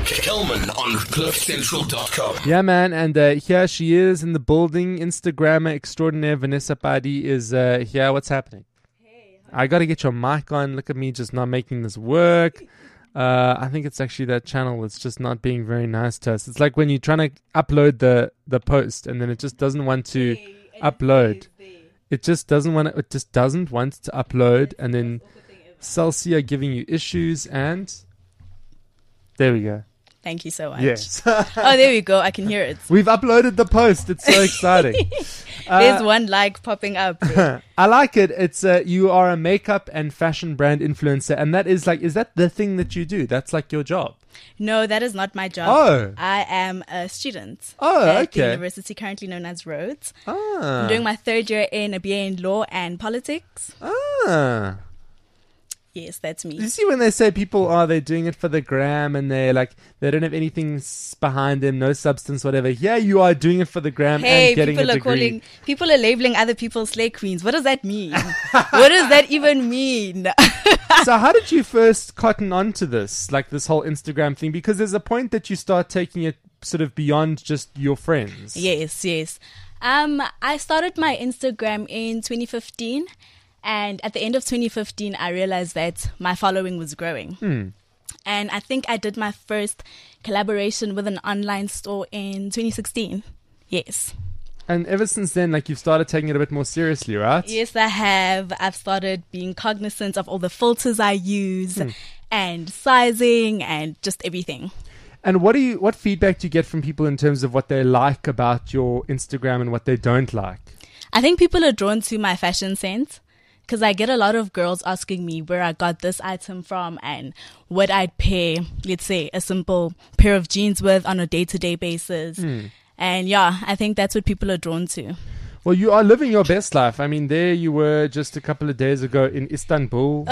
Kelman on CliffCentral.com. Yeah, man, and here she is in the building. Instagrammer extraordinaire Vanessa Padi is here. What's happening? Hey. I got to get your mic on. Look at me just not making this work. I think it's actually that channel that's just not being very nice to us. It's like when you're trying to upload the post and then it just doesn't want to upload. It just doesn't want to, it just doesn't want to upload, and then Celsius giving you issues, and there we go. Thank you so much. Yes. Oh, there we go. I can hear it. We've uploaded the post. It's so exciting. There's one like popping up. I like it. It's you are a makeup and fashion brand influencer, and that is like, is that the thing that you do? That's like your job? No, that is not my job. Oh. I am a student. Oh, at the okay. university currently known as Rhodes. Ah. I'm doing my third year in a BA in law and politics. Ah. Yes, that's me. You see when they say people they're doing it for the gram and they're like, they don't have anything behind them, no substance, whatever. Yeah, you are doing it for the gram Hey, and getting people a are degree. people are labeling other people slay queens. What does that mean? What does that even mean? So how did you first cotton on to this, like this whole Instagram thing? Because there's a point that you start taking it sort of beyond just your friends. Yes. I started my Instagram in 2015. And at the end of 2015, I realized that my following was growing. And I think I did my first collaboration with an online store in 2016. Yes. And ever since then, like, you've started taking it a bit more seriously, right? Yes, I have. I've started being cognizant of all the filters I use and sizing and just everything. And what feedback do you get from people in terms of what they like about your Instagram and what they don't like? I think people are drawn to my fashion sense. Because I get a lot of girls asking me where I got this item from and what I'd pair, let's say, a simple pair of jeans with on a day-to-day basis. And yeah, I think that's what people are drawn to. Well, you are living your best life. I mean, there you were just a couple of days ago in Istanbul.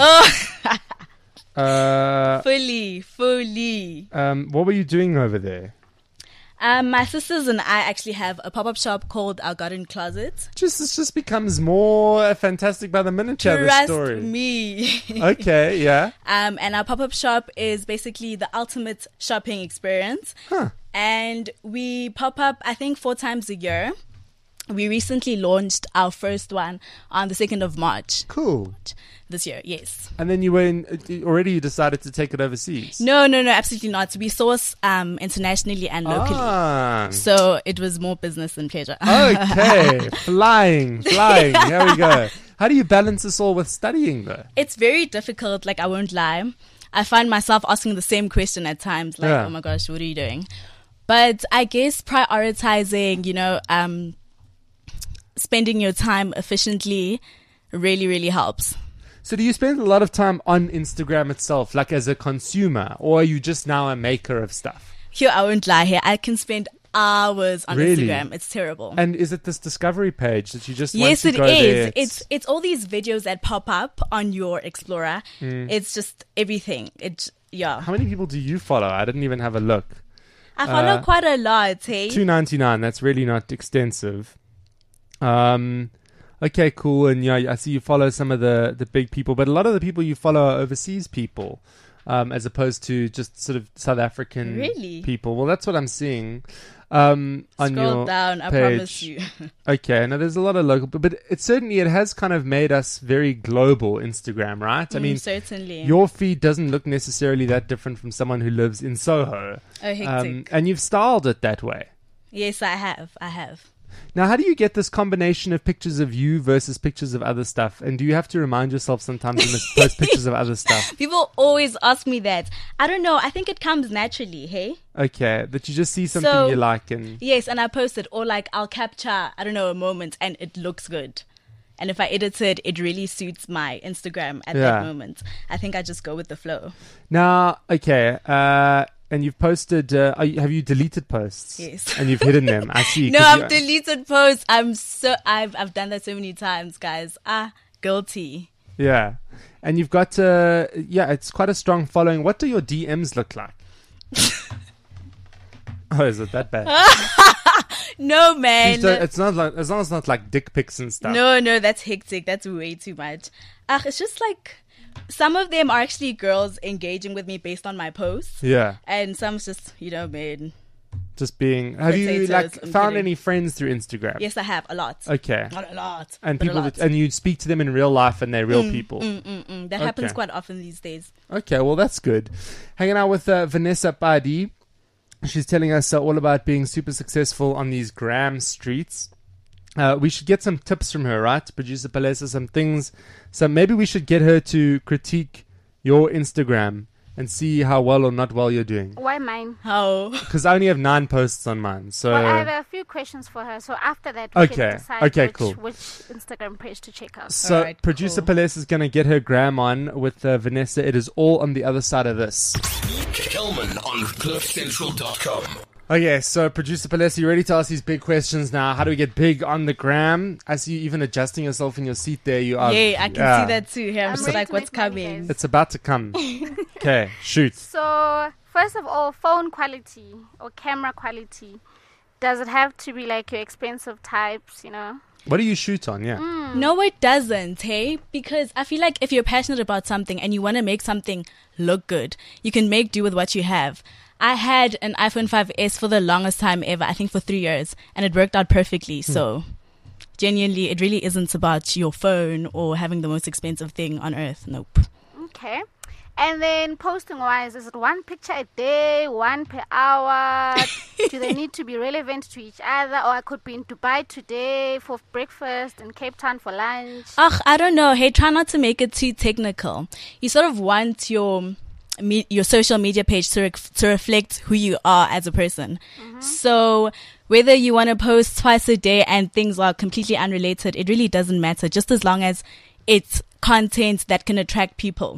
Fully. What were you doing over there? My sisters and I actually have a pop-up shop called Our Garden Closet. This just becomes more fantastic by the minute, the Trust story. me. Okay, yeah. And our pop-up shop is basically the ultimate shopping experience. And we pop up, I think, 4 times a year. We recently launched our first one on the 2nd of March. Cool. This year, yes. And then you decided to take it overseas? No, absolutely not. We source internationally and locally. So it was more business than pleasure. Okay, flying. Here we go. How do you balance this all with studying, though? It's very difficult, like, I won't lie. I find myself asking the same question at times, like, oh my gosh, what are you doing? But I guess prioritizing, spending your time efficiently really, really helps. So do you spend a lot of time on Instagram itself, like as a consumer, or are you just now a maker of stuff? Here, I won't lie here. I can spend hours on Really? Instagram. It's terrible. And is it this discovery page that you just want Yes, to it go is. there? It's all these videos that pop up on your Explorer. It's just everything. How many people do you follow? I didn't even have a look. I follow quite a lot, hey? 299. That's really not extensive. Okay, cool. And yeah, I see you follow some of the big people, but a lot of the people you follow are overseas people, as opposed to just sort of South African people. Well, that's what I'm seeing. On Scroll your down, I page. promise you. Okay, now there's a lot of local, but it has kind of made us very global, Instagram, right? I mean, certainly. your feed doesn't look necessarily that different from someone who lives in Soho. Oh, hectic. And you've styled it that way. Yes, I have. Now, how do you get this combination of pictures of you versus pictures of other stuff? And do you have to remind yourself sometimes to post pictures of other stuff? People always ask me that. I don't know. I think it comes naturally, hey? Okay, that you just see something you like and... Yes, and I post it. Or like I'll capture, I don't know, a moment and it looks good. And if I edit it, it really suits my Instagram at that moment. I think I just go with the flow. Now, okay, and you've posted, have you deleted posts? Yes. And you've hidden them, I see. No, I've deleted posts. I've done that so many times, guys. Guilty. Yeah. And you've got, it's quite a strong following. What do your DMs look like? Oh, is it that bad? No, man. It's not like, as long as it's not like dick pics and stuff. No, that's hectic. That's way too much. It's just like Some of them are actually girls engaging with me based on my posts. Yeah. And some's just, men. Just being. Have you Potatoes, I'm found kidding. any friends through Instagram? Yes, I have. A lot. Okay. Not a lot. And but people a lot. and you speak to them in real life and they're real people. That happens Okay. quite often these days. Okay, well that's good. Hanging out with Vanessa Padi. She's telling us all about being super successful on these gram streets. We should get some tips from her, right? Producer Palesa, some things. So maybe we should get her to critique your Instagram and see how well or not well you're doing. Why mine? How? Because I only have 9 posts on mine. So Well, I have a few questions for her. So after that, we Okay. can decide Okay, which, cool. which Instagram page to check out. So Alright, Producer cool. Palesa is going to get her gram on with Vanessa. It is all on the other side of this. Kelman on CliffCentral.com. Okay, so Producer Palesa, you ready to ask these big questions now? How do we get big on the gram? I see you even adjusting yourself in your seat there. You are. Yay, I can see that too. Here, I'm I'm just ready like, to what's make money, coming? guys. It's about to come. Okay, shoot. So first of all, phone quality or camera quality. Does it have to be like your expensive types? What do you shoot on? Yeah. No, it doesn't, hey? Because I feel like if you're passionate about something and you want to make something look good, you can make do with what you have. I had an iPhone 5S for the longest time ever, I think for 3 years, and it worked out perfectly. So, genuinely, it really isn't about your phone or having the most expensive thing on earth. Nope. Okay. And then posting wise, is it one picture a day, one per hour? Do they need to be relevant to each other? Or I could be in Dubai today for breakfast and Cape Town for lunch. Ugh, I don't know. Hey, try not to make it too technical. You sort of want your social media page to reflect who you are as a person. So whether you want to post twice a day and things are completely unrelated, it really doesn't matter, just as long as it's content that can attract people.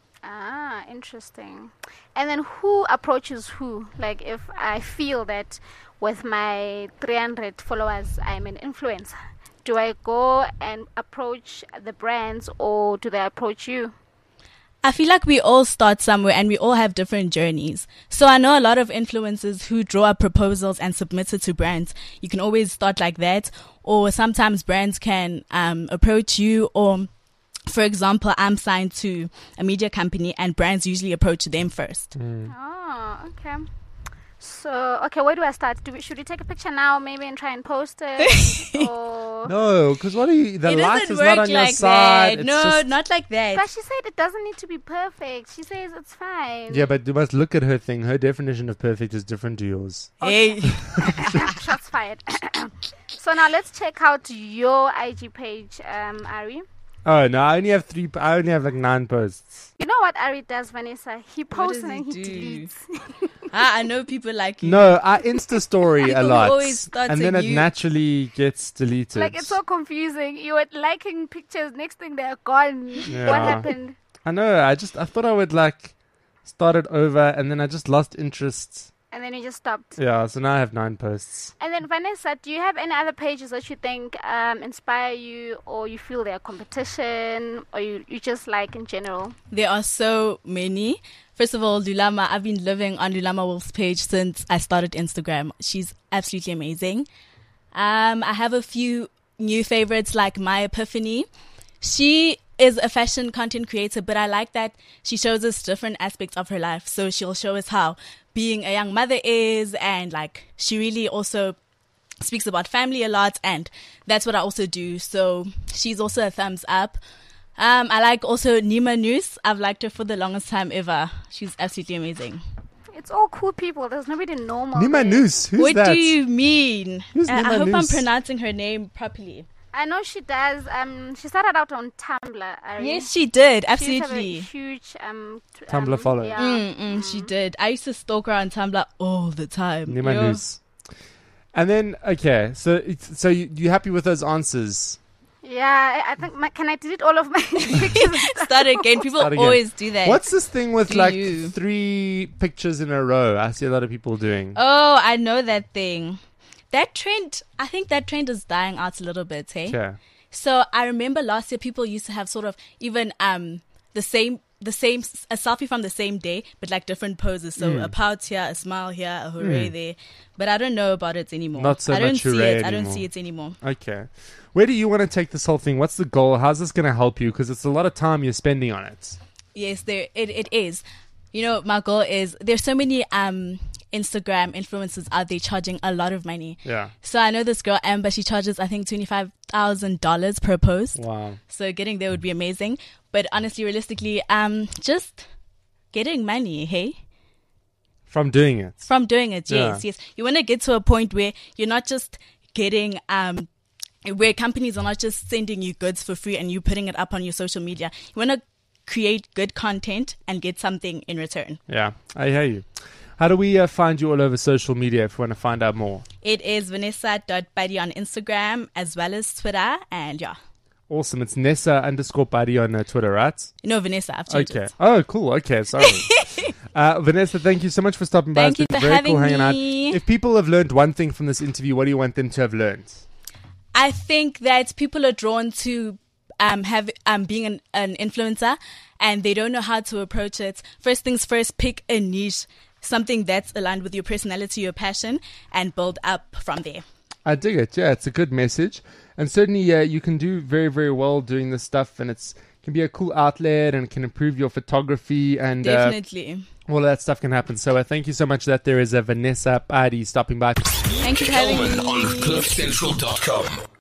Ah, interesting. And then who approaches who? Like if I feel that with my 300 followers, I'm an influencer, do I go and approach the brands or do they approach you? I feel like we all start somewhere and we all have different journeys. So I know a lot of influencers who draw up proposals and submit it to brands. You can always start like that. Or sometimes brands can approach you, or for example, I'm signed to a media company and brands usually approach them first. Oh, okay. So, okay, where do I start? Should we take a picture now maybe and try and post it? Or... No, because what are you? The It light doesn't is work not on your like side. that. It's No, just- not like that. But she said it doesn't need to be perfect. She says it's fine. Yeah, but you must look at her thing. Her definition of perfect is different to yours. Hey. Shots fired. So now let's check out your IG page, Ari. Oh no, I only have 3. I only have like 9 posts. You know what Ari does, Vanessa? He posts does and then he he do? deletes. I know people like you. No, I Insta story a People lot, always start and then saying it you- naturally gets deleted. Like it's so confusing. You were liking pictures, next thing they're gone. Yeah. What happened? I know. I thought I would like start it over, and then I just lost interest. And then you just stopped. Yeah, so now I have 9 posts. And then Vanessa, do you have any other pages that you think inspire you, or you feel they're competition, or you just like in general? There are so many. First of all, Lulama. I've been living on Lulama Wolf's page since I started Instagram. She's absolutely amazing. I have a few new favorites like My Epiphany. She is a fashion content creator, but I like that she shows us different aspects of her life. So she'll show us how being a young mother is, and like she really also speaks about family a lot, and that's what I also do. So she's also a thumbs up. I like also Nima Noose. I've liked her for the longest time ever. She's absolutely amazing. It's all cool people. There's nobody normal. Nima there. Noose, who's What that? do you mean? Who's I Nima hope I'm Noose? pronouncing her name properly. I know she does. She started out on Tumblr. Ari. Yes, she did. She used to have a Absolutely. huge Tumblr follow. Yeah. She did. I used to stalk her on Tumblr all the time. Nima Yo. Noose. And then, okay, so you happy with those answers? Yeah, I think. Can I delete all of my pictures? Start again. People Start again. always do that. What's this thing with Do like you? 3 pictures in a row? I see a lot of people doing. Oh, I know that thing. That trend, I think that trend is dying out a little bit, hey? Okay. So I remember last year people used to have sort of even the same a selfie from the same day, but like different poses. So a pout here, a smile here, a hooray there. But I don't know about it anymore. Not so I don't much see hooray it. I don't anymore. see it anymore. Okay. Where do you want to take this whole thing? What's the goal? How's this going to help you? Because it's a lot of time you're spending on it. Yes, it is. You know, my goal is there's so many Instagram influencers out there charging a lot of money. Yeah. So I know this girl Amber, she charges I think $25,000 per post. Wow. So getting there would be amazing. But honestly, realistically, just getting money, hey? From doing it. From doing it, Yeah. yes. You want to get to a point where you're not just getting where companies are not just sending you goods for free and you putting it up on your social media. You want to create good content and get something in return. Yeah, I hear you. How do we find you all over social media if we want to find out more? It is Vanessa.Buddy on Instagram as well as Twitter. And yeah. Awesome. It's Nessa_Buddy on Twitter, right? No, Vanessa. I've changed Okay. it. Oh, cool. Okay, sorry. Vanessa, thank you so much for stopping by. Thank you It's been for very having cool hanging me. out. If people have learned one thing from this interview, what do you want them to have learned? I think that people are drawn to being an influencer and they don't know how to approach it. First things first, pick a niche, something that's aligned with your personality, your passion, and build up from there. I dig it. Yeah, it's a good message. And certainly, you can do very, very well doing this stuff. And it can be a cool outlet and can improve your photography. And Definitely. all of that stuff can happen. So thank you so much that there is a Vanessa Buddy stopping by. Thank you for having Kelman me. on CliffCentral.com.